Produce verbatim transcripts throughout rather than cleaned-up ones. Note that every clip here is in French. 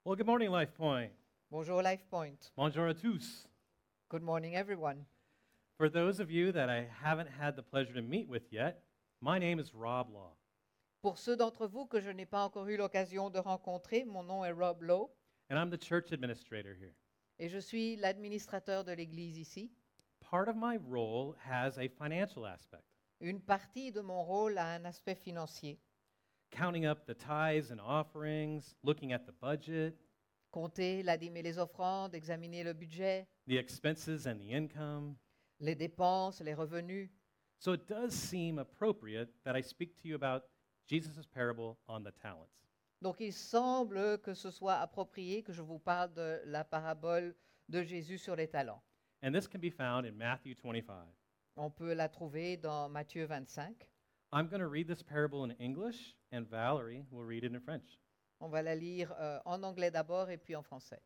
Well, good morning, Life Point. Bonjour Life Point. Bonjour à tous. Good morning, everyone. For those of you that I haven't had the pleasure to meet with yet, my name is Rob Law. Pour ceux d'entre vous que je n'ai pas encore eu l'occasion de rencontrer, mon nom est Rob Lowe And I'm the church administrator here. et je suis l'administrateur de l'Église ici. Part of my role has a financial aspect, Une partie de mon rôle a un aspect financier. counting up the tithes and offerings, looking at the budget, Compter la dîme et les offrandes, examiner le budget, the expenses and the income. les dépenses, les revenus. So it does seem appropriate that I speak to you about Jesus' parable on the talents. Donc il semble que ce soit approprié que je vous parle de la parabole de Jésus sur les talents. And this can be found in Matthew twenty-five. On peut la trouver dans Matthieu vingt-cinq. I'm going to read this parable in English, and Valerie will read it in French. On va la lire euh, en anglais d'abord et puis en français.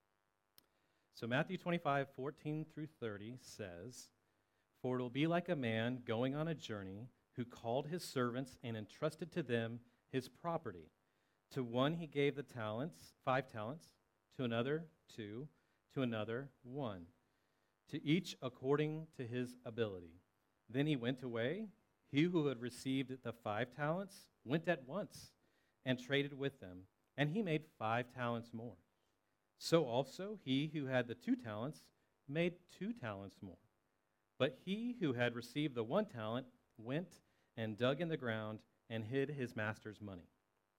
So Matthew twenty-five, fourteen through thirty says, "For it will be like a man going on a journey who called his servants and entrusted to them his property. To one he gave the talents, five talents, to another two, to another one, to each according to his ability. Then he went away. He who had received the five talents went at once and traded with them, and he made five talents more. So also he who had the two talents made two talents more. But he who had received the one talent went and dug in the ground and hid his master's money.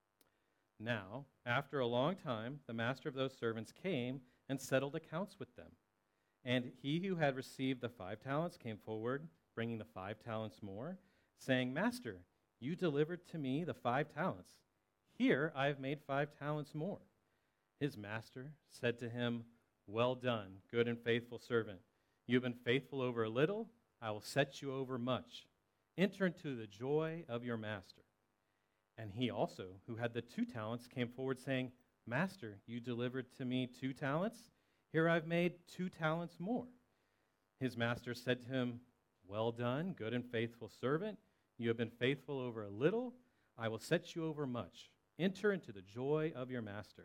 Now, after a long time, the master of those servants came and settled accounts with them. And he who had received the five talents came forward, bringing the five talents more, saying, 'Master, you delivered to me the five talents. Here I have made five talents more.' His master said to him, 'Well done, good and faithful servant. You have been faithful over a little, I will set you over much. Enter into the joy of your master.' And he also, who had the two talents, came forward, saying, 'Master, you delivered to me two talents. Here I've made two talents more.' His master said to him, 'Well done, good and faithful servant. You have been faithful over a little, I will set you over much. Enter into the joy of your master.'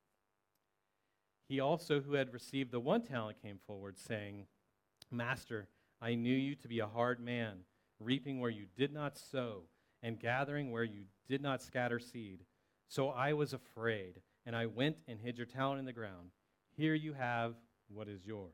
He also, who had received the one talent, came forward, saying, 'Master, I knew you to be a hard man, reaping where you did not sow, and gathering where you did not scatter seed. So I was afraid, and I went and hid your talent in the ground. Here you have what is yours.'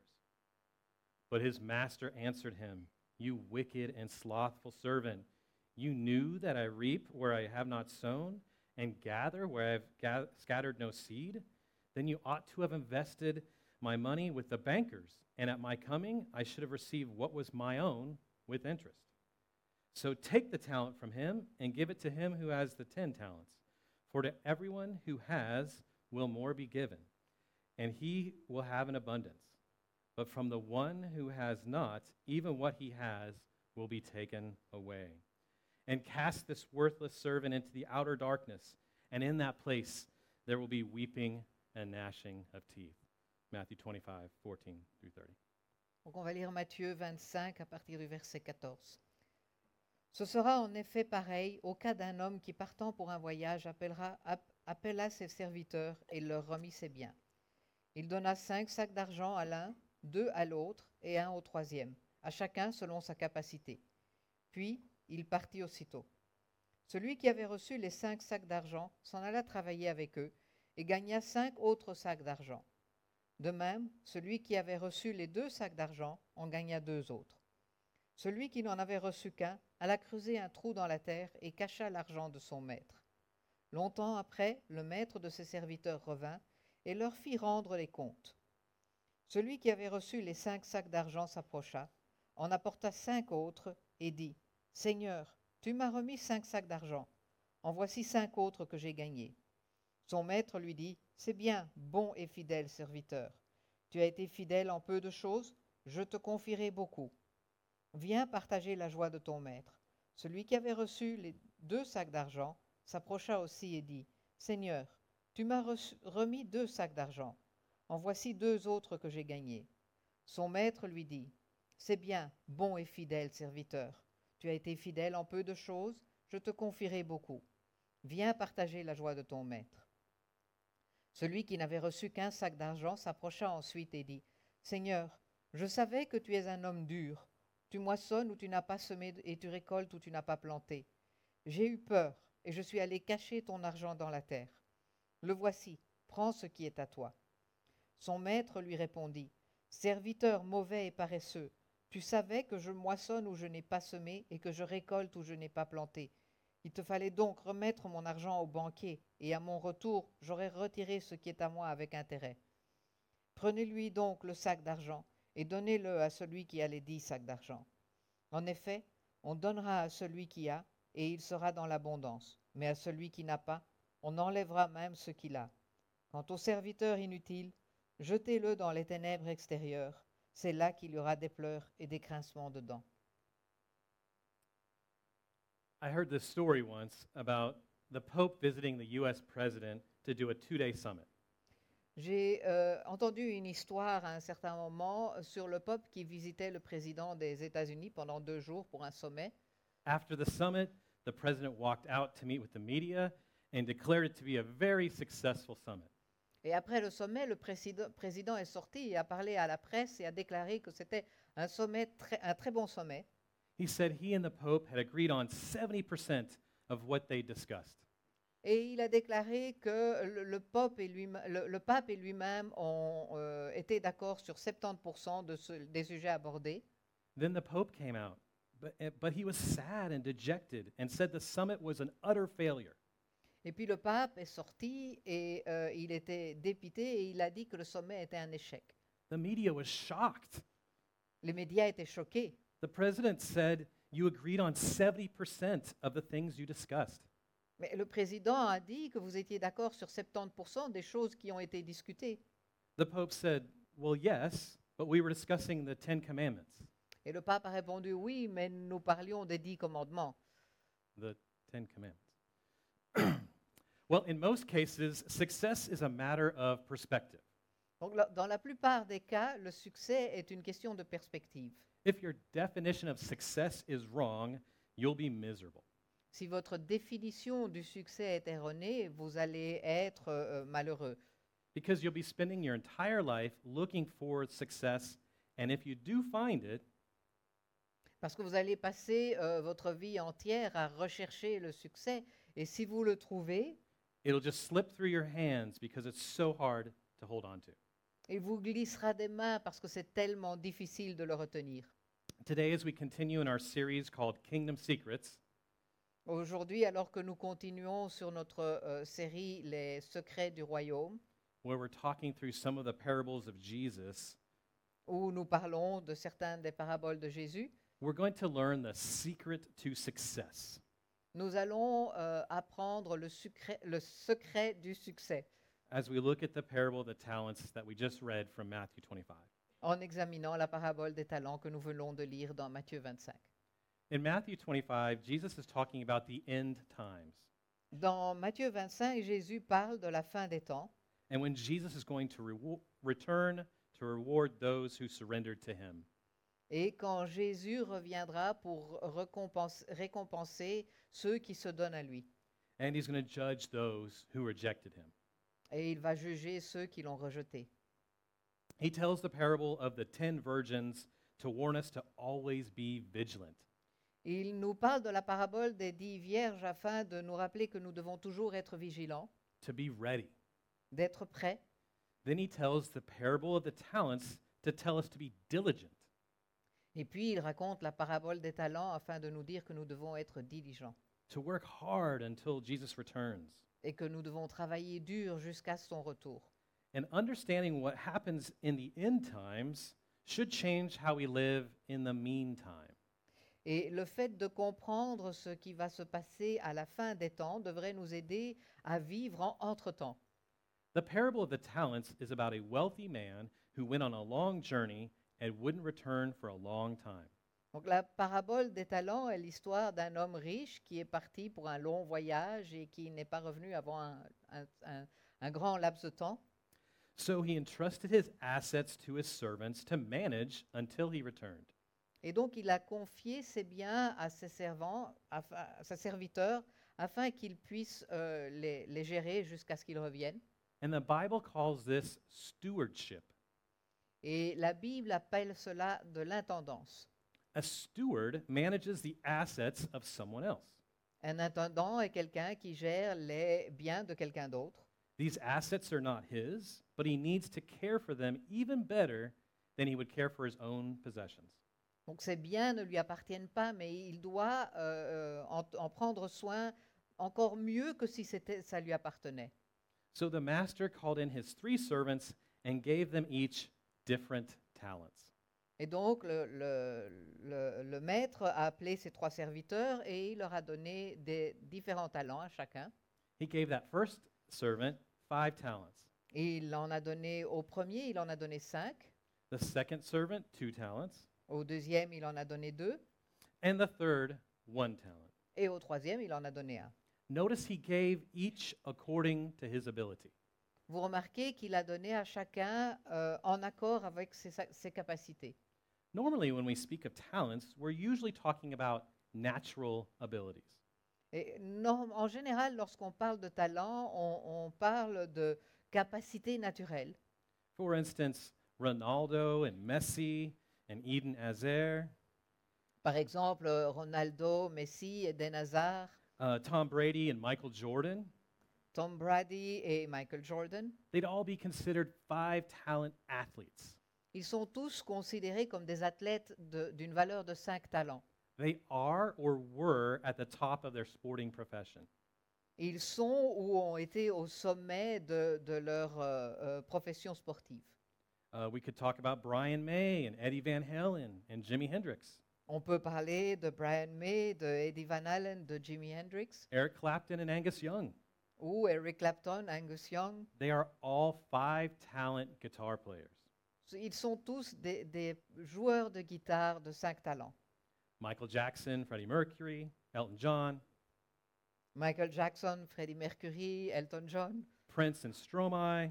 But his master answered him, 'You wicked and slothful servant, you knew that I reap where I have not sown, and gather where I have ga- scattered no seed? Then you ought to have invested my money with the bankers, and at my coming I should have received what was my own with interest. So take the talent from him and give it to him who has the ten talents. For to everyone who has will more be given, and he will have an abundance. But from the one who has not, even what he has will be taken away. And cast this worthless servant into the outer darkness, and in that place there will be weeping and gnashing of teeth.'" Matthew twenty-five, fourteen through thirty. Donc on va lire Matthieu vingt-cinq à partir du verset quatorze. Ce sera en effet pareil au cas d'un homme qui, partant pour un voyage, appellera, app- appela ses serviteurs et leur remit ses biens. Il donna cinq sacs d'argent à l'un, deux à l'autre et un au troisième, à chacun selon sa capacité. Puis il partit aussitôt. Celui qui avait reçu les cinq sacs d'argent s'en alla travailler avec eux et gagna cinq autres sacs d'argent. De même, celui qui avait reçu les deux sacs d'argent en gagna deux autres. Celui qui n'en avait reçu qu'un alla creuser un trou dans la terre et cacha l'argent de son maître. Longtemps après, le maître de ses serviteurs revint et leur fit rendre les comptes. Celui qui avait reçu les cinq sacs d'argent s'approcha, en apporta cinq autres et dit, « Seigneur, tu m'as remis cinq sacs d'argent. En voici cinq autres que j'ai gagnés. » Son maître lui dit, « C'est bien, bon et fidèle serviteur. Tu as été fidèle en peu de choses, je te confierai beaucoup. Viens partager la joie de ton maître. » Celui qui avait reçu les deux sacs d'argent s'approcha aussi et dit, « Seigneur, tu m'as reçu- remis deux sacs d'argent. En voici deux autres que j'ai gagnés. » Son maître lui dit, « C'est bien, bon et fidèle serviteur. Tu as été fidèle en peu de choses, je te confierai beaucoup. Viens partager la joie de ton maître. » Celui qui n'avait reçu qu'un sac d'argent s'approcha ensuite et dit, « Seigneur, je savais que tu es un homme dur. Tu moissonnes où tu n'as pas semé et tu récoltes où tu n'as pas planté. J'ai eu peur et je suis allé cacher ton argent dans la terre. Le voici, prends ce qui est à toi. » Son maître lui répondit, « Serviteur mauvais et paresseux, tu savais que je moissonne où je n'ai pas semé et que je récolte où je n'ai pas planté. Il te fallait donc remettre mon argent au banquier, et à mon retour, j'aurais retiré ce qui est à moi avec intérêt. Prenez-lui donc le sac d'argent et donnez-le à celui qui a les dix sacs d'argent. En effet, on donnera à celui qui a, et il sera dans l'abondance, mais à celui qui n'a pas, on enlèvera même ce qu'il a. Quant au serviteur inutile, jetez-le dans les ténèbres extérieures. C'est là qu'il y aura des pleurs et des grincements de dents. I heard this story once about the Pope visiting the U S president to do a two-day summit. J'ai euh, entendu une histoire à un certain moment sur le pape qui visitait le président des États-Unis pendant deux jours pour un sommet. After the summit, the president walked out to meet with the media and declared it to be a very successful summit. Et après le sommet, le président, président est sorti et a parlé à la presse et a déclaré que c'était un sommet, très, un très bon sommet. He said he and the Pope had agreed on seventy percent of what they discussed. Et il a déclaré que le, le, pape, et lui, le, le pape et lui-même ont euh, été d'accord sur soixante-dix pour cent de ce, des sujets abordés. Then the Pope came out, but, but he was sad and dejected and said the summit was an utter failure. Et puis le pape est sorti et euh, il était dépité et il a dit que le sommet était un échec. The media was shocked. Les médias étaient choqués. The president said, you agreed on seventy percent of the things you discussed. Mais le président a dit que vous étiez d'accord sur soixante-dix pour cent des choses qui ont été discutées. The Pope said, well, yes, but we were discussing the Ten Commandments. Et le pape a répondu, oui, mais nous parlions des dix commandements. The Ten Commandments. Well, in most cases, success is a matter of perspective. Donc, la- dans la plupart des cas, le succès est une question de perspective. If your definition of success is wrong, you'll be miserable. Si votre définition du succès est erronée, vous allez être euh, malheureux. Because you'll be spending your entire life looking for success, and if you do find it, Parce que vous allez passer euh, votre vie entière à rechercher le succès. Et si vous le trouvez, it'll just slip through your hands because it's so hard to hold on to. il vous glissera des mains parce que c'est tellement difficile de le retenir. Today, as we continue in our series called Kingdom Secrets, Aujourd'hui, alors que nous continuons sur notre euh, série Les secrets du royaume, where we're talking through some of the parables of Jesus, où nous parlons de certaines des paraboles de Jésus, we're going to learn the secret to success. nous allons euh, apprendre le, sucré- le secret du succès As we look at the parable of the talents that we just read from Matthew twenty-five. en examinant la parabole des talents que nous venons de lire dans Matthieu vingt-cinq. In Matthew twenty-five, Jesus is talking about the end times. Dans Matthieu vingt-cinq, Jésus parle de la fin des temps And when Jesus is going to rewo- return to reward those who surrendered to him. et quand Jésus reviendra pour récompense- récompenser ceux qui se donnent à lui. And he's going to judge those who rejected him. Et il va juger ceux qui l'ont rejeté. He tells the parable of the ten virgins to warn us to always be vigilant. Il nous parle de la parabole des dix vierges afin de nous rappeler que nous devons toujours être vigilants, To be ready. d'être prêts. Then he tells the parable of the talents to tell us to be diligent. Et puis il raconte la parabole des talents afin de nous dire que nous devons être diligents To work hard until Jesus returns. et que nous devons travailler dur jusqu'à son retour. And understanding what happens in the end times should change how we live in the meantime. Et le fait de comprendre ce qui va se passer à la fin des temps devrait nous aider à vivre en entre-temps. The parable of the talents is about a wealthy man who went on a long journey and wouldn't return for a long time. Donc la parabole des talents est l'histoire d'un homme riche qui est parti pour un long voyage et qui n'est pas revenu avant un, un- un- un grand laps de temps. So he entrusted his assets to his servants to manage until he returned. Et donc il a confié ses biens à ses servants, afin- à ses serviteurs, afin qu'ils puissent euh, les, les gérer jusqu'à ce qu'ils reviennent. And the Bible calls this stewardship. Et la Bible appelle cela de l'intendance. A steward manages the assets of someone else. Un intendant est quelqu'un qui gère les biens de quelqu'un d'autre. These assets are not his, but he needs to care for them even better than he would care for his own possessions. Donc ces biens ne lui appartiennent pas, mais il doit euh, euh, en, en prendre soin encore mieux que si c'était, ça lui appartenait. So the master called in his three servants and gave them each different talents. Et donc le, le- le- le maître a appelé ses trois serviteurs et il leur a donné des différents talents à chacun. He gave that first servant five talents, Et il en a donné au premier, il en a donné cinq. the second servant two talents, Au deuxième, il en a donné deux. and the third one talent. Et au troisième, il en a donné un. Notice he gave each according to his ability. Vous remarquez qu'il a donné à chacun euh, en accord avec ses, sa- ses capacités. Normally, when we speak of talents, we're usually talking about natural abilities. Et norm- en général, lorsqu'on parle de talent, on, on parle de capacités naturelles. For instance, Ronaldo and Messi and Eden Hazard, Par exemple, euh, Ronaldo, Messi, Eden Hazard, uh, Tom Brady and Michael Jordan, Tom Brady et Michael Jordan. they'd all be considered five talent athletes. Ils sont tous considérés comme des athlètes de- d'une valeur de cinq talents. They are or were at the top of their sporting profession. Ils sont ou ont été au sommet de, de leur euh, euh, profession sportive. Uh, we could talk about Brian May and Eddie Van Halen and Jimi Hendrix, On peut parler de Brian May, de Eddie Van Halen, de Jimi Hendrix, Eric Clapton and Angus Young. ou Eric Clapton, Angus Young. They are all five talent guitar players. Ils sont tous des, des joueurs de guitare de cinq talents. Michael Jackson, Freddie Mercury, Elton John, Michael Jackson, Freddie Mercury, Elton John, Prince and Stromae,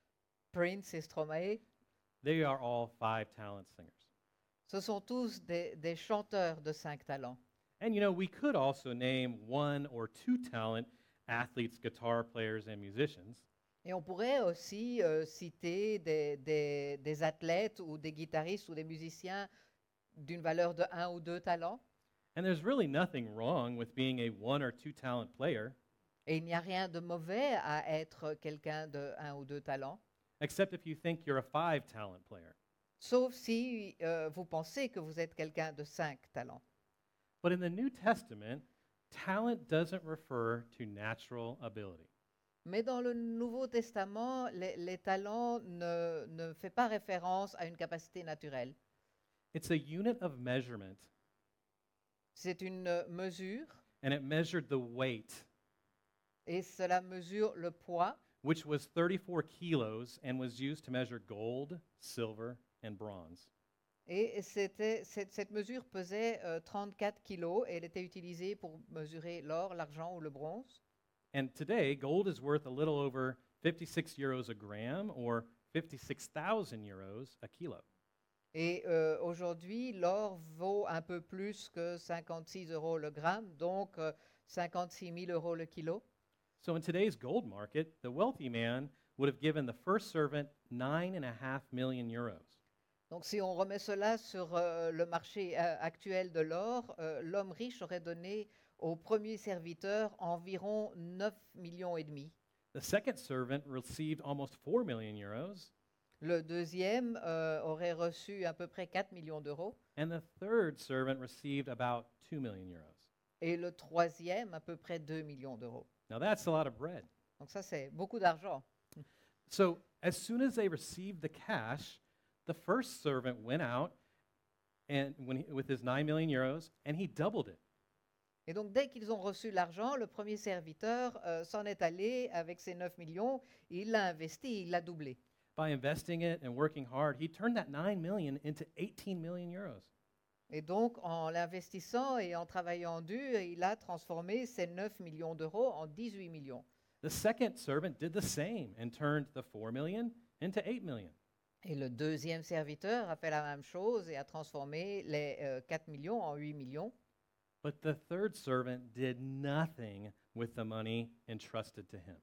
Prince et Stromae. they are all five talent singers. Ce sont tous des, des chanteurs de cinq talents. And you know, we could also name one or two talent athletes, guitar players, and musicians. Et on pourrait aussi euh, citer des, des- des athlètes ou des guitaristes ou des musiciens d'une valeur de un ou deux talents. And there's really nothing wrong with being a one or two talent player, Et il n'y a rien de mauvais à être quelqu'un de un ou deux talents, except if you think you're a five talent player. sauf si euh, vous pensez que vous êtes quelqu'un de cinq talents. But in the New Testament, talent doesn't refer to natural ability. Mais dans le Nouveau Testament, les, les talents ne, ne fait pas référence à une capacité naturelle. It's a unit of measurement, C'est une euh, mesure and it measured the weight, et cela mesure le poids, which was thirty-four kilos and was used to measure gold, silver, and bronze. et c'était, cette, cette mesure pesait euh, trente-quatre kilos et elle était utilisée pour mesurer l'or, l'argent ou le bronze. And today, gold is worth a little over fifty-six euros a gram or fifty-six thousand euros a kilo. Et euh, aujourd'hui, l'or vaut un peu plus que cinquante-six euros le gramme, donc euh, cinquante-six mille euros le kilo. So in today's gold market, the wealthy man would have given the first servant nine and a half million euros. Donc si on remet cela sur euh, le marché euh, actuel de l'or, euh, l'homme riche aurait donné au premier serviteur environ neuf millions et demi. The second servant received almost four million euros, Le deuxième euh, aurait reçu à peu près quatre millions d'euros and the third servant received about two million euros. et le troisième à peu près deux millions d'euros. Now that's a lot of bread. Donc ça c'est beaucoup d'argent. So as soon as they received the cash, the first servant went out and when he, with his nine million euros and he doubled it. Et donc dès qu'ils ont reçu l'argent, le premier serviteur euh, s'en est allé avec ses neuf millions, il l'a investi, il l'a doublé. By investing it and working hard, he turned that nine million into eighteen million euros. Et donc, en l'investissant et en travaillant dur, il a transformé ces neuf millions d'euros en dix-huit millions. The second servant did the same and turned the four million into eight million. Et le deuxième serviteur a fait la même chose et a transformé les euh, quatre millions en huit millions. But the third servant did nothing with the money entrusted to him.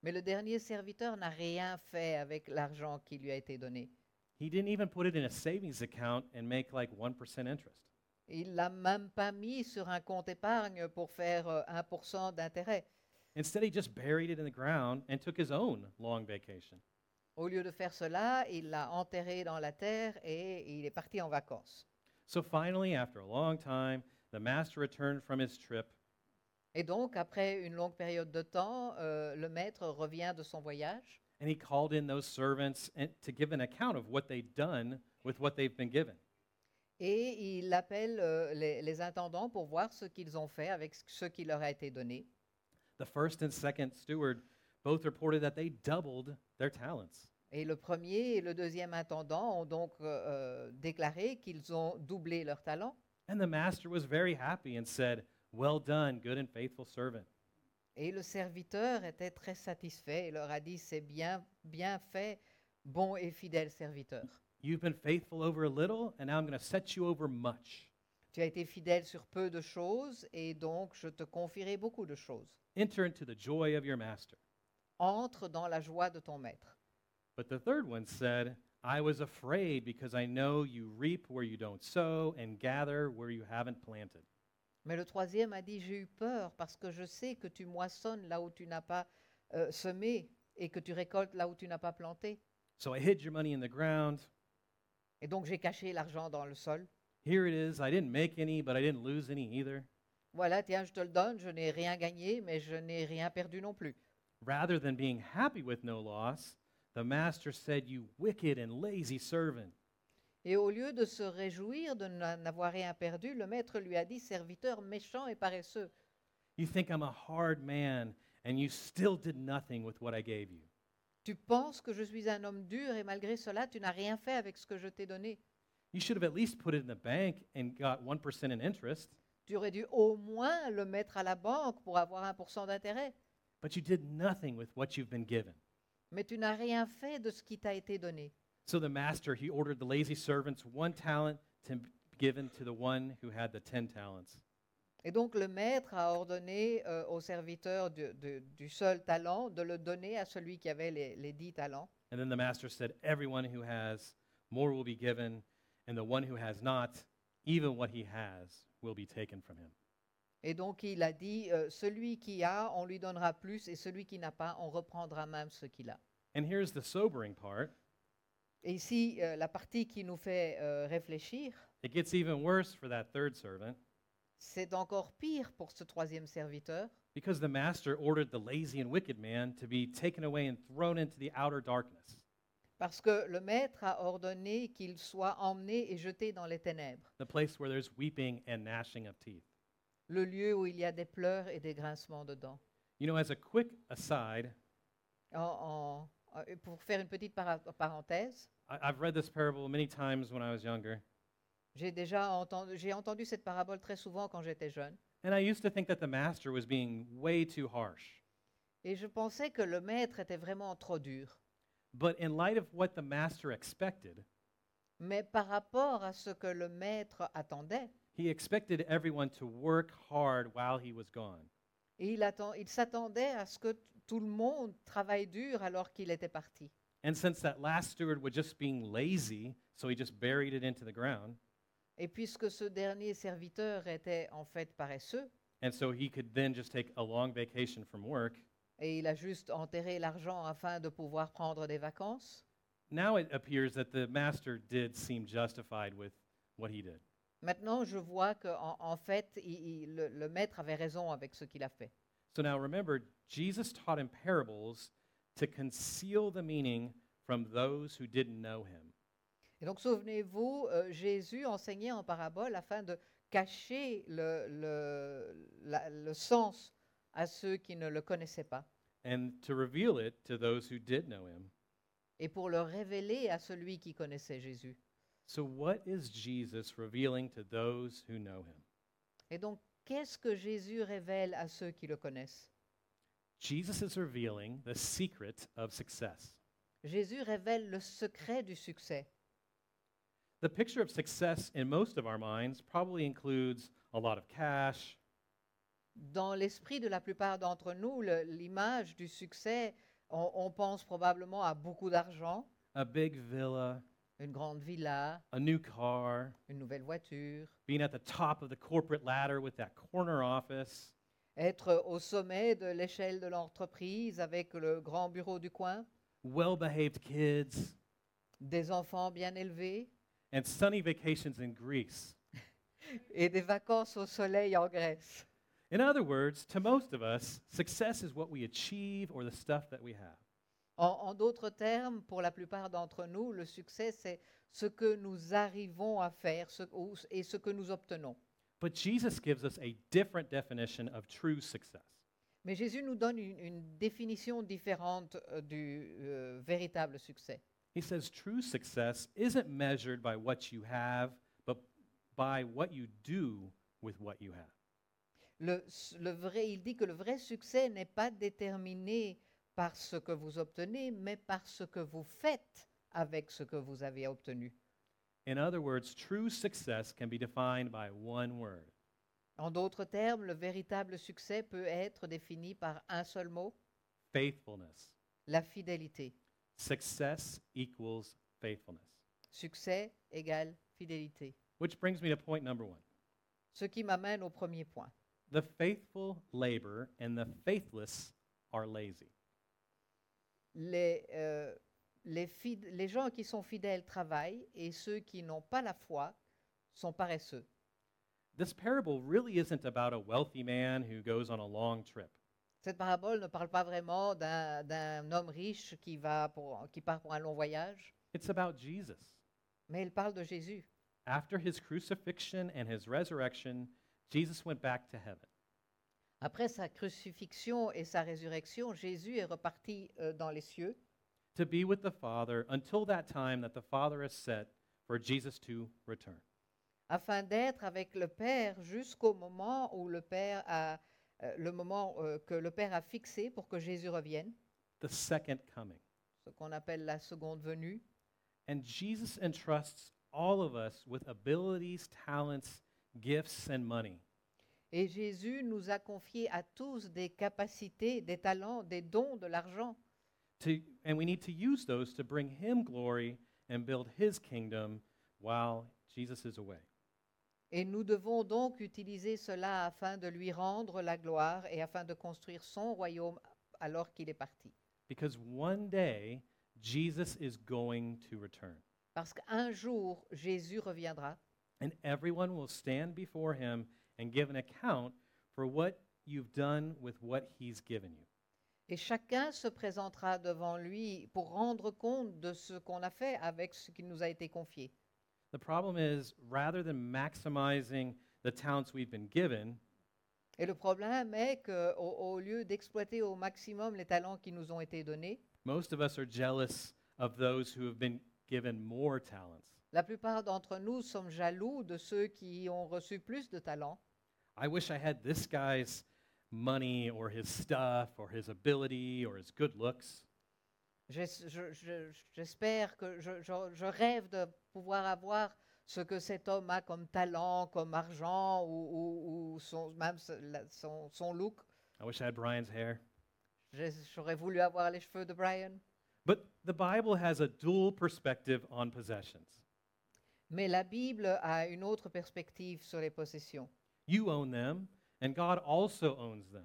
Mais le dernier serviteur n'a rien fait avec l'argent qui lui a été donné. He didn't even put it in a savings account and make like one percent interest. Il l'a même pas mis sur un compte épargne pour faire euh, un pour cent d'intérêt. Instead, he just buried it in the ground and took his own long vacation. Au lieu de faire cela, il l'a enterré dans la terre et il est parti en vacances. So finally, after a long time, the master returned from his trip. Et donc, après une longue période de temps, euh, le maître revient de son voyage And he called in those servants and, to give an account of what they'd done with what they've been given. et il appelle euh, les, les intendants pour voir ce qu'ils ont fait avec ce qui leur a été donné. The first and second steward both reported that they doubled their talents. Et le premier et le deuxième intendant ont donc euh, euh, déclaré qu'ils ont doublé leur talent. And the master was very happy and said, "Well done, good and faithful servant." Et le serviteur était très satisfait et leur a dit, c'est bien, bien fait, bon et fidèle serviteur. You've been faithful over a little, and now I'm going to set you over much. Tu as été fidèle sur peu de choses et donc je te confierai beaucoup de choses. Enter into the joy of your master. Entre dans la joie de ton maître. But the third one said, I was afraid because I know you reap where you don't sow and gather where you haven't planted. Mais le troisième a dit, j'ai eu peur parce que je sais que tu moissonnes là où tu n'as pas euh, semé et que tu récoltes là où tu n'as pas planté. So I hid your money in the ground. Et donc j'ai caché l'argent dans le sol. Here it is. I didn't make any, but I didn't lose any either. Voilà, tiens, je te le donne, je n'ai rien gagné, mais je n'ai rien perdu non plus. Rather than being happy with no loss, the master said, You wicked and lazy servant. Et au lieu de se réjouir de n'a- n'avoir rien perdu, le maître lui a dit, serviteur méchant et paresseux, You think I'm a hard man, and you still did nothing with what I gave you. tu penses que je suis un homme dur et malgré cela, tu n'as rien fait avec ce que je t'ai donné. You should have at least put it in the bank and got one percent in interest, Tu aurais dû au moins le mettre à la banque pour avoir un pour cent d'intérêt. but you did nothing with what you've been given. Mais tu n'as rien fait de ce qui t'a été donné. So the master, he ordered the lazy servants one talent to be given to the one who had the ten talents. Et donc le maître a ordonné euh, au serviteur de- de- du seul talent de le donner à celui qui avait les, les dix talents. And then the master said, Everyone who has more will be given, and the one who has not, even what he has, will be taken from him. Et donc il a dit, euh, celui qui a, on lui donnera plus, et celui qui n'a pas, on reprendra même ce qu'il a. And here's the sobering part. Et ici, euh, la partie qui nous fait euh, réfléchir, It gets even worse for that third servant c'est encore pire pour ce troisième serviteur, because the master ordered the lazy and wicked man to be taken away and thrown into the outer darkness. parce que le maître a ordonné qu'il soit emmené et jeté dans les ténèbres, The place where there's weeping and gnashing of teeth. le lieu où il y a des pleurs et des grincements de dents. You know, as a quick aside, En- en- euh, pour faire une petite para- parenthèse, I, I've read this parable many times when I was younger, j'ai déjà entendu, j'ai entendu cette parabole très souvent quand j'étais jeune, and I used to think that the master was being way too harsh. et je pensais que le maître était vraiment trop dur. But in light of what the master expected, Mais par rapport à ce que le maître attendait, he expected everyone to work hard while he was gone. et il, attend- il s'attendait à ce que t- tout le monde travaille dur alors qu'il était parti. And since that last steward was just being lazy, so he just buried it into the ground, Et puisque ce dernier serviteur était en fait paresseux, and so he could then just take a long vacation from work, et il a juste enterré l'argent afin de pouvoir prendre des vacances, now it appears that the master did seem justified with what he did. maintenant je vois qu'en en fait, il- il- le, le maître avait raison avec ce qu'il a fait. So now remember, Jesus taught in parables to conceal the meaning from those who didn't know him. Et donc souvenez-vous, euh, Jésus enseignait en parabole afin de cacher le, le- la- le sens à ceux qui ne le connaissaient pas And to reveal it to those who did know him. et pour le révéler à celui qui connaissait Jésus. So, what is Jesus revealing to those who know him? Et donc, qu'est-ce que Jésus révèle à ceux qui le connaissent? Jesus is revealing the secret of success. Jésus révèle le secret du succès. The picture of success in most of our minds probably includes a lot of cash, Dans l'esprit de la plupart d'entre nous, le- l'image du succès On, on pense probablement à beaucoup d'argent, a big villa, une grande villa, a new car, une nouvelle voiture, being at the top of the corporate ladder with that corner office, être au sommet de l'échelle de l'entreprise avec le grand bureau du coin, well-behaved kids, des enfants bien élevés and sunny vacations in Greece. et des vacances au soleil en Grèce. In other words, to most of us, success is what we achieve or the stuff that we have. En, en d'autres termes, pour la plupart d'entre nous, le succès, c'est ce que nous arrivons à faire ce- ou- et ce que nous obtenons. But Jesus gives us a different definition of true success. Mais Jésus nous donne une, une définition différente euh, du euh, véritable succès. He says true success isn't measured by what you have, but by what you do with what you have. Le, s- le vrai, il dit que le vrai succès n'est pas déterminé par ce que vous obtenez, mais par ce que vous faites avec ce que vous avez obtenu. In other words, true success can be defined by one word: En d'autres termes, le véritable succès peut être défini par un seul mot, faithfulness. la fidélité. Success equals faithfulness. Succès égale fidélité. Which brings me to point number one. Ce qui m'amène au premier point. The faithful labor and the faithless are lazy. Les, euh, les, fid- les gens qui sont fidèles travaillent et ceux qui n'ont pas la foi sont paresseux. This parable really isn't about a wealthy man who goes on a long trip. Cette parabole ne parle pas vraiment d'un d'un homme riche qui, va pour, qui part pour un long voyage, It's about Jesus. mais elle parle de Jésus. After his crucifixion and his resurrection, Jesus went back to heaven. Après sa crucifixion et sa résurrection, Jésus est reparti euh, dans les cieux To be with the Father until that time that the Father has set for Jesus to return. afin d'être avec le Père jusqu'au moment où le Père a euh, le moment euh, que le Père a fixé pour que Jésus revienne, The second coming. ce qu'on appelle la seconde venue. And Jesus entrusts all of us with abilities, talents, gifts, and money. Et Jésus nous a confié à tous des capacités, des talents, des dons, de l'argent. To, and we need to use those to bring him glory and build his kingdom while Jesus is away. Et nous devons donc utiliser cela afin de lui rendre la gloire et afin de construire son royaume alors qu'il est parti. Because one day, Jesus is going to return. Parce qu'un jour, Jésus reviendra And everyone will stand before him and give an account for what you've done with what he's given you. et chacun se présentera devant lui pour rendre compte de ce qu'on a fait avec ce qui nous a été confié. The problem is, rather than maximizing the talents we've been given, Et le problème est qu'au au lieu d'exploiter au maximum les talents qui nous ont été donnés, most of us are jealous of those who have been given more talents. la plupart d'entre nous sommes jaloux de ceux qui ont reçu plus de talents. I wish I had this guy's money or his stuff or his ability or his good looks. J'es- je- je- J'espère que je, je- je rêve de pouvoir avoir ce que cet homme a comme talent, comme argent ou, ou- ou son, même ce- la- son, son look. I wish I had Brian's hair. J'ai- J'aurais voulu avoir les cheveux de Brian. But the Bible has a dual perspective on possessions. Mais la Bible a une autre perspective sur les possessions. You own them, and God also owns them.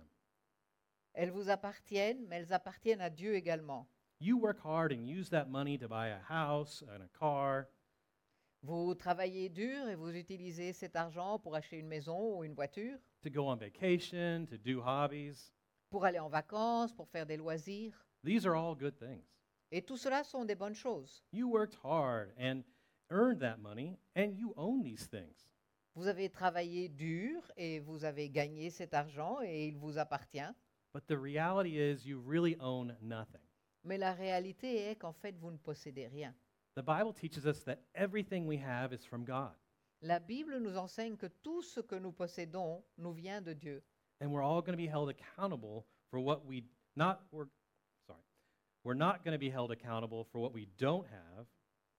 Elles vous appartiennent, mais elles appartiennent à Dieu également. You work hard and use that money to buy a house and a car, Vous travaillez dur et vous utilisez cet argent pour acheter une maison ou une voiture, to go on vacation, to do hobbies. pour aller en vacances, pour faire des loisirs. These are all good things. Et tout cela sont des bonnes choses. You worked hard and earned that money, and you own these things. Vous avez travaillé dur et vous avez gagné cet argent et il vous appartient. But the reality is, you really own nothing. Mais la réalité est qu'en fait, vous ne possédez rien. The Bible teaches us that everything we have is from God, La Bible nous enseigne que tout ce que nous possédons nous vient de Dieu. and we're all going to be held accountable for what we not. We're sorry, we're not going to be held accountable for what we don't have,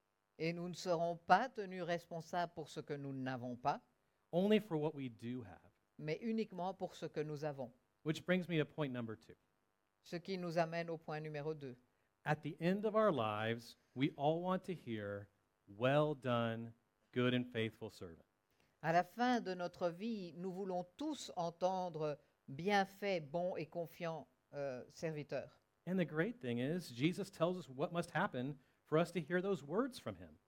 Et nous ne serons pas tenus responsables pour ce que nous n'avons pas, only for what we do have. mais uniquement pour ce que nous avons. Which brings me to point number two. Ce qui nous amène au point numéro deux. At the end of our lives, we all want to hear, "Well done, good and faithful servant." À la fin de notre vie, nous voulons tous entendre bien fait, bon et confiant euh, serviteur. And the great thing is, Jesus tells us what must happen for us to hear those words from him.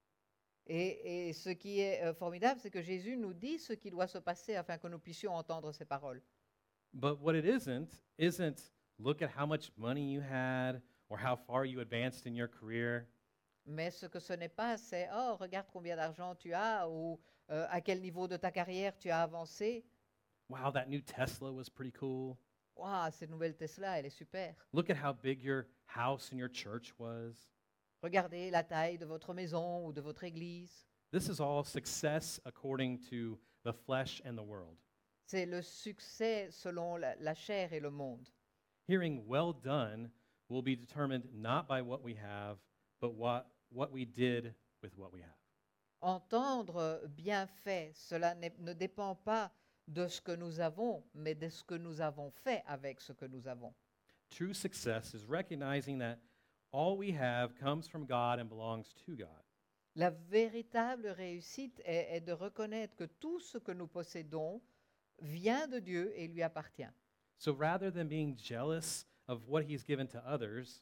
Et, et ce qui est euh, formidable, c'est que Jésus nous dit ce qui doit se passer afin que nous puissions entendre ces paroles. But what it isn't, isn't look at how much money you had or how far you advanced in your career. Mais ce que ce n'est pas, c'est oh, regarde combien d'argent tu as ou euh, à quel niveau de ta carrière tu as avancé. Wow, that new Tesla was pretty cool. Waouh, cette nouvelle Tesla, elle est super. Look at how big your house and your church was. Regardez la taille de votre maison ou de votre église. This is all success according to the flesh and the world. C'est le succès selon la, la chair et le monde. Hearing well done will be determined not by what we have, but what, what we did with what we have. Entendre bien fait, cela n'est- ne dépend pas de ce que nous avons, mais de ce que nous avons fait avec ce que nous avons. True success is recognizing that all we have comes from God and belongs to God. La véritable réussite est, est de reconnaître que tout ce que nous possédons vient de Dieu et lui appartient. So rather than being jealous of what he's given to others,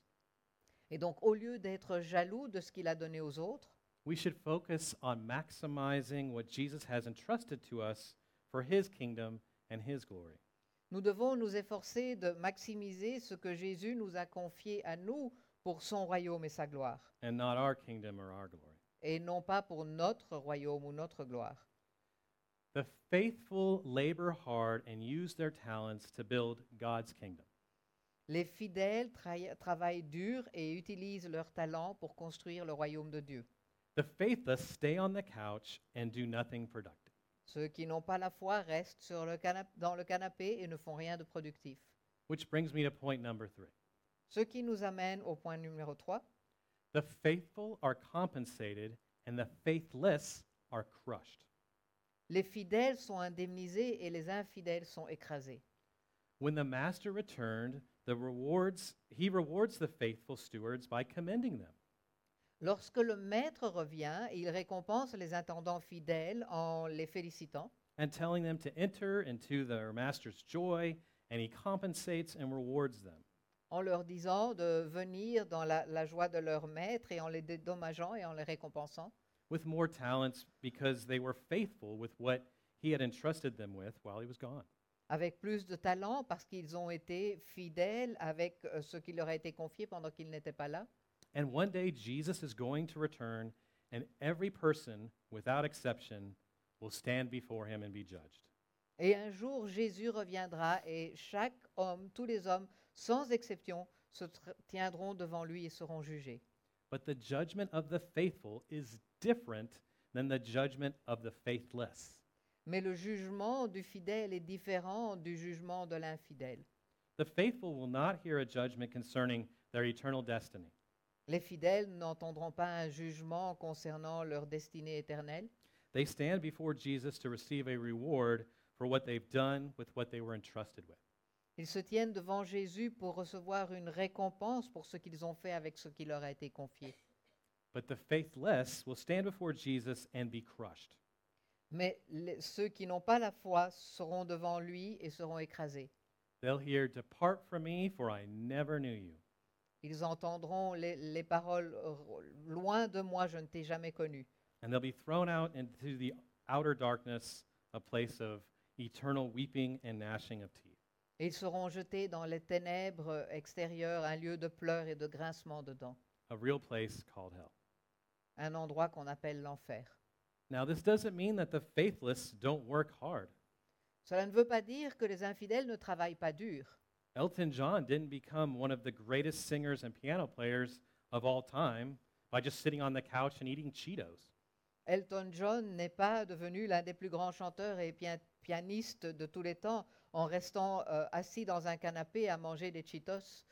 Et donc, au lieu d'être jaloux de ce qu'il a donné aux autres, we should focus on maximizing what Jesus has entrusted to us for his kingdom and his glory. nous devons nous efforcer de maximiser ce que Jésus nous a confié à nous pour son royaume et sa gloire, And not our kingdom or our glory. et non pas pour notre royaume ou notre gloire. The faithful labor hard and use their talents to build God's kingdom. Les fidèles tra- travaillent dur et utilisent leurs talents pour construire le royaume de Dieu. The faithless stay on the couch and do nothing productive. Ceux qui n'ont pas la foi restent sur le canap- dans le canapé et ne font rien de productif. Which brings me to point number three. Ce qui nous amène au point numéro trois. The faithful are compensated and the faithless are crushed. Les fidèles sont indemnisés et les infidèles sont écrasés. When the master returned, the rewards he rewards the faithful stewards by commending them. Lorsque le maître revient, il récompense les intendants fidèles en les félicitant And telling them to enter into their master's joy, and he compensates and rewards them. en leur disant de venir dans la, la joie de leur maître et en les dédommageant et en les récompensant, With more talents because they were faithful with what he had entrusted them with while he was gone. avec plus de talent parce qu'ils ont été fidèles avec euh, ce qui leur a été confié pendant qu'ils n'étaient pas là. And one day Jesus is going to return, and every person, without exception, will stand before him and be judged. Et un jour, Jésus reviendra et chaque homme, tous les hommes, sans exception, se tr- tiendront devant lui et seront jugés. But the judgment of the faithful is different than the judgment of the faithless. Mais le jugement du fidèle est différent du jugement de l'infidèle. The faithful will not hear a judgment concerning their eternal destiny. Les fidèles n'entendront pas un jugement concernant leur destinée éternelle. They stand before Jesus to receive a reward for what they've done with what they were entrusted with. Ils se tiennent devant Jésus pour recevoir une récompense pour ce qu'ils ont fait avec ce qui leur a été confié. But the faithless will stand before Jesus and be crushed. Mais les- ceux qui n'ont pas la foi seront devant lui et seront écrasés. They'll hear, "Depart from me, for I never knew you." Ils entendront les, les paroles euh, loin de moi, je ne t'ai jamais connu. And they'll be thrown out into the outer darkness, a place of eternal weeping and gnashing of teeth. Et ils seront jetés dans les ténèbres extérieures, un lieu de pleurs et de grincement de dents, A real place called hell. un endroit qu'on appelle l'enfer. Now, this doesn't mean that the faithless don't work hard. Cela ne veut pas dire que les infidèles ne travaillent pas dur. Elton John didn't become one of the greatest singers and piano players of all time by just sitting on the couch and eating Cheetos. Elton John n'est pas devenu l'un des plus grands chanteurs et pia- pianistes de tous les temps en restant euh, assis dans un canapé à manger des Cheetos.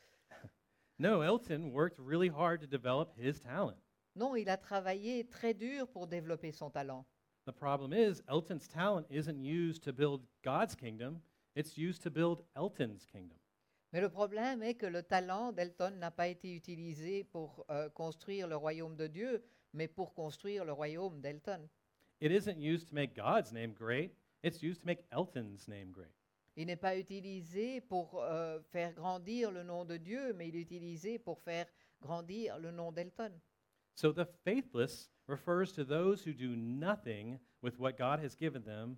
No, Elton worked really hard to develop his talent. Non, il a travaillé très dur pour développer son talent. The problem is, Elton's talent isn't used to build God's kingdom, it's used to build Elton's kingdom. Mais le problème est que le talent d'Elton n'a pas été utilisé pour euh, construire le royaume de Dieu, mais pour construire le royaume d'Elton. It isn't used to make God's name great, it's used to make Elton's name great. Il n'est pas utilisé pour euh, faire grandir le nom de Dieu, mais il est utilisé pour faire grandir le nom d'Elton. So the faithless refers to those who do nothing with what God has given them,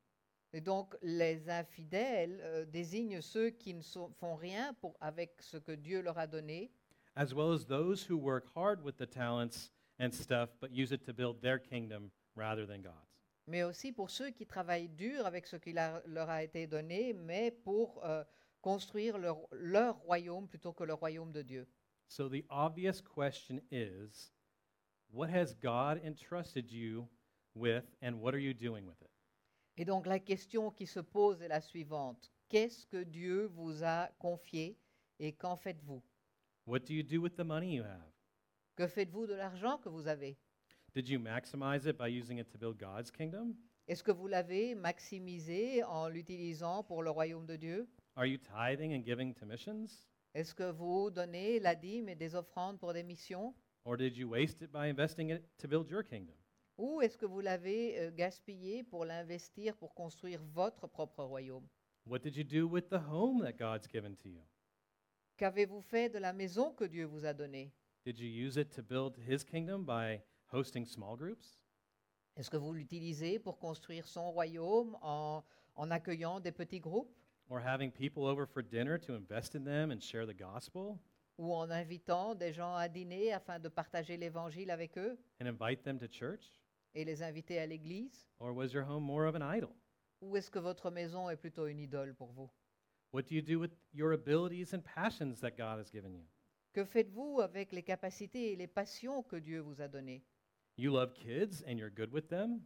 Et donc, les infidèles euh, désignent ceux qui ne sont- font rien pour, avec ce que Dieu leur a donné, as well as those who work hard with the talents and stuff but use it to build their kingdom rather than God's. mais aussi pour ceux qui travaillent dur avec ce qui la- leur a été donné, mais pour euh, construire leur, leur royaume plutôt que le royaume de Dieu. So the obvious question is, what has God entrusted you with and what are you doing with it? Et donc, la question qui se pose est la suivante. Qu'est-ce que Dieu vous a confié et qu'en faites-vous? What do you do with the money you have? Que faites-vous de l'argent que vous avez? Did you maximize it by using it to build God's kingdom? Est-ce que vous l'avez maximisé en l'utilisant pour le royaume de Dieu? Are you tithing and giving to missions? Est-ce que vous donnez la dîme et des offrandes pour des missions? Or did you waste it by investing it to build your kingdom? Ou est-ce que vous l'avez euh, gaspillé pour l'investir pour construire votre propre royaume? What did you do with the home that God's given to you? Qu'avez-vous fait de la maison que Dieu vous a donnée? Did you use it to build his kingdom by hosting small groups? Est-ce que vous l'utilisez pour construire son royaume en, en accueillant des petits groupes Or having people over for dinner to invest in them and share the gospel ou en invitant des gens à dîner afin de partager l'évangile avec eux and invite them to church? et les inviter à l'église? Or was your home more of an idol? Ou est-ce que votre maison est plutôt une idole pour vous? What do you do with your abilities and passions that God has given you? Que faites-vous avec les capacités et les passions que Dieu vous a données? You love kids and you're good with them?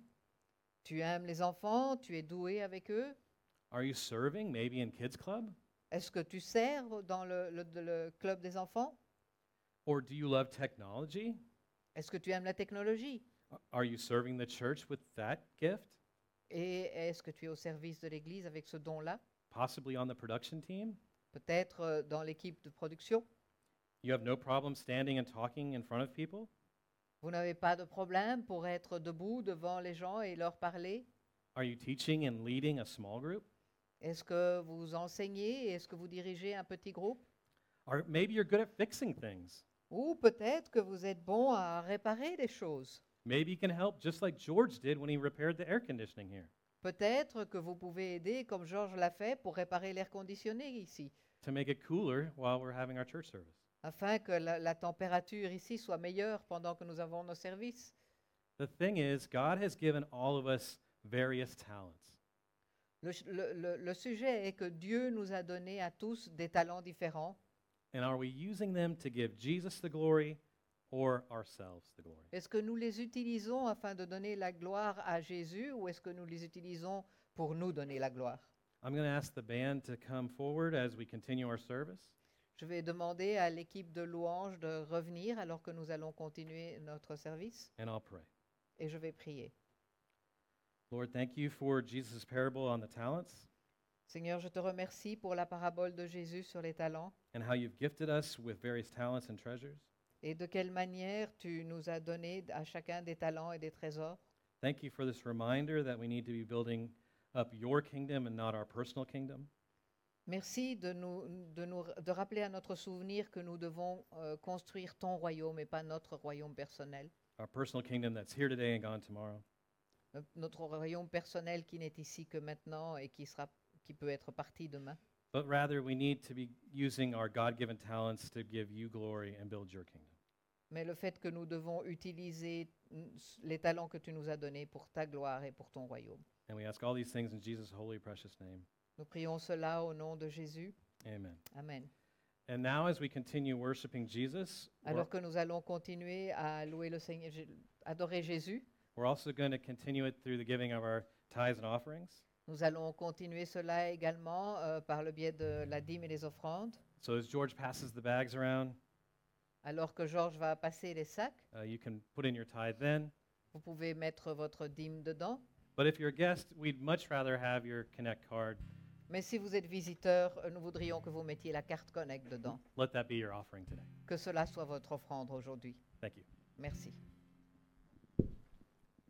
Tu aimes les enfants, tu es doué avec eux? Are you serving maybe in kids club? Est-ce que tu sers dans le, le- de- le club des enfants? Or do you love technology? Est-ce que tu aimes la technologie? Are you serving the church with that gift? Et est-ce que tu es au service de l'Église avec ce don-là? Possibly on the production team? Peut-être euh, dans l'équipe de production? You have no problem standing and talking in front of people? Vous n'avez pas de problème pour être debout devant les gens et leur parler? Are you teaching and leading a small group? Est-ce que vous enseignez? Est-ce que vous dirigez un petit groupe? Or maybe you're good at fixing things. Ou peut-être que vous êtes bon à réparer des choses. Maybe you can help just like George did when he repaired the air conditioning here Peut-être que vous pouvez aider, comme Georges l'a fait, pour réparer l'air conditionné ici, to make it cooler while we're having our church service. afin que la, la température ici soit meilleure pendant que nous avons nos services. The thing is, God has given all of us various talents. Le, ch- le- le- le sujet est que Dieu nous a donné à tous des talents différents. And are we using them to give Jesus the glory or ourselves the glory? Est-ce que nous les utilisons afin de donner la gloire à Jésus ou est-ce que nous les utilisons pour nous donner la gloire? I'm going to ask the band to come forward as we continue our service. Je vais demander à l'équipe de louanges de revenir alors que nous allons continuer notre service And I'll pray. et je vais prier. Lord, thank you for Jesus' parable on the talents Seigneur, je te remercie pour la parabole de Jésus sur les talents and how you've gifted us with various talents and treasures. et de quelle manière tu nous as donné à chacun des talents et des trésors. Thank you for this reminder that we need to be building up your kingdom and not our personal kingdom. Merci de nous, de nous de rappeler à notre souvenir que nous devons euh, construire ton royaume et pas notre royaume personnel. Our personal kingdom that's here today and gone tomorrow. No- Notre royaume personnel qui n'est ici que maintenant et qui sera qui peut être parti demain. But rather, we need to be using our God given talents to give you glory and build your kingdom. Mais le fait que nous devons utiliser mm, s- les talents que tu nous as donnés pour ta gloire et pour ton royaume. And we ask all these things in Jesus' holy, precious name. Nous prions cela au nom de Jésus. Amen. Amen. And now, as we continue worshiping Jesus, we're, Alors que nous allons continuer à louer le Seigneur, Jé- adorer Jésus, we're also going to continue it through the giving of our tithes and offerings. nous allons continuer cela également euh, par le biais de la dîme et les offrandes. So, as George passes the bags around, Alors que Georges va passer les sacs, uh, you can put in your tithe then. vous pouvez mettre votre dîme dedans. But if you're a guest, we'd much rather have your Connect card. Mais si vous êtes visiteur, euh, nous voudrions que vous mettiez la carte Connect dedans. Let that be your offering today. Que cela soit votre offrande aujourd'hui. Thank you. Merci.